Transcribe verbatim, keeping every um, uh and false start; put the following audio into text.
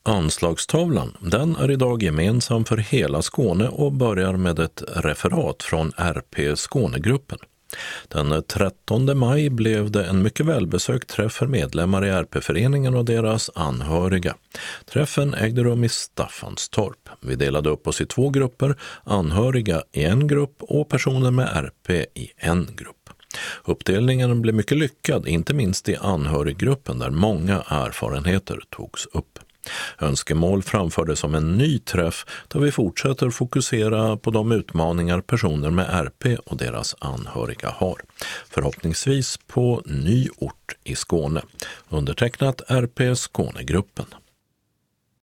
Anslagstavlan, den är idag gemensam för hela Skåne och börjar med ett referat från R P Skånegruppen. Den trettonde maj blev det en mycket välbesökt träff för medlemmar i R P-föreningen och deras anhöriga. Träffen ägde rum i Staffanstorp. Vi delade upp oss i två grupper, anhöriga i en grupp och personer med R P i en grupp. Uppdelningen blev mycket lyckad, inte minst i anhöriggruppen där många erfarenheter togs upp. Önskemål framfördes om en ny träff där vi fortsätter fokusera på de utmaningar personer med R P och deras anhöriga har. Förhoppningsvis på ny ort i Skåne. Undertecknat R P Skånegruppen.